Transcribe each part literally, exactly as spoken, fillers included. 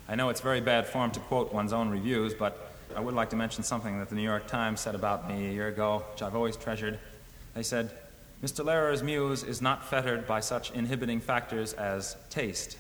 I know it's very bad form to quote one's own reviews, but I would like to mention something that the New York Times said about me a year ago, which I've always treasured. They said, Mister Lehrer's muse is not fettered by such inhibiting factors as taste.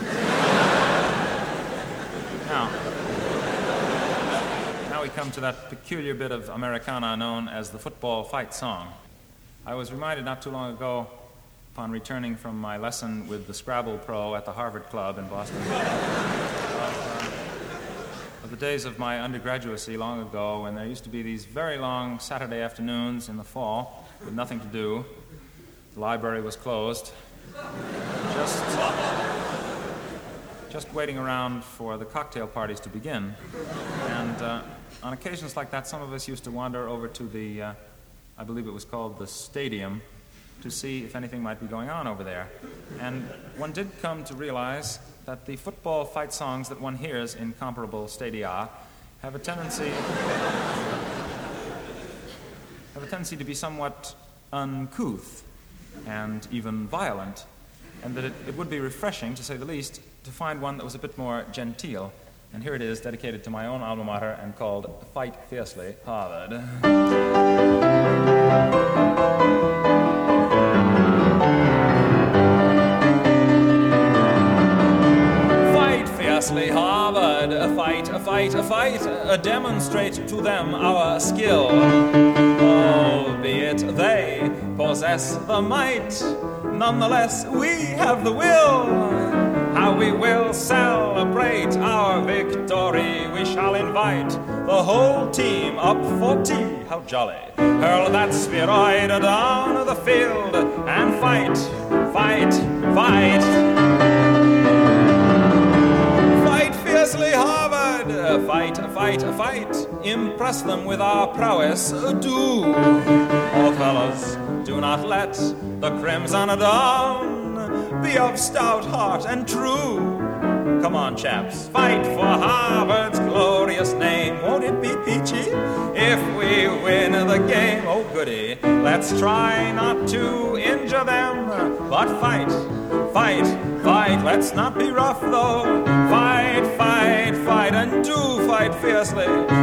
Now, now we come to that peculiar bit of Americana known as the football fight song. I was reminded not too long ago, upon returning from my lesson with the Scrabble Pro at the Harvard Club in Boston, of, uh, of the days of my undergraduacy long ago when there used to be these very long Saturday afternoons in the fall with nothing to do. The library was closed. Just... just waiting around for the cocktail parties to begin. And uh, on occasions like that, some of us used to wander over to the, uh, I believe it was called the Stadium, to see if anything might be going on over there. And one did come to realize that the football fight songs that one hears in comparable stadia have a tendency have a tendency to be somewhat uncouth and even violent, and that it, it would be refreshing, to say the least, to find one that was a bit more genteel. And here it is, dedicated to my own alma mater and called Fight Fiercely, Harvard. Fight fiercely, Harvard, a fight, a fight, a fight, a demonstrate to them our skill. Albeit they possess the might, nonetheless we have the will. How we will celebrate our victory. We shall invite the whole team up for tea. How jolly. Hurl that spheroid down the field and fight, fight, fight. Fight fiercely, Harvard. Fight, fight, fight. Impress them with our prowess. Do. Oh, fellas, do not let the crimson down. Be of stout heart and true. Come on, chaps, fight for Harvard's glorious name. Won't it be peachy if we win the game? Oh, goody. Let's try not to injure them, but fight, fight, fight. Let's not be rough, though. Fight, fight, fight, and do fight fiercely.